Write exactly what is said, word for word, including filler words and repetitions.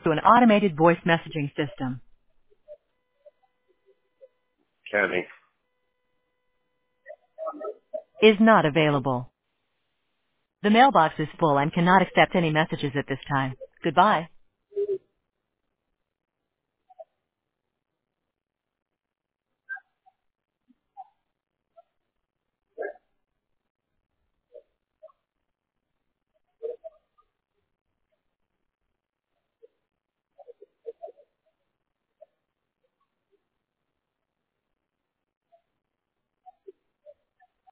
to an automated voice messaging system. Counting. Is not available. The mailbox is full and cannot accept any messages at this time. Goodbye.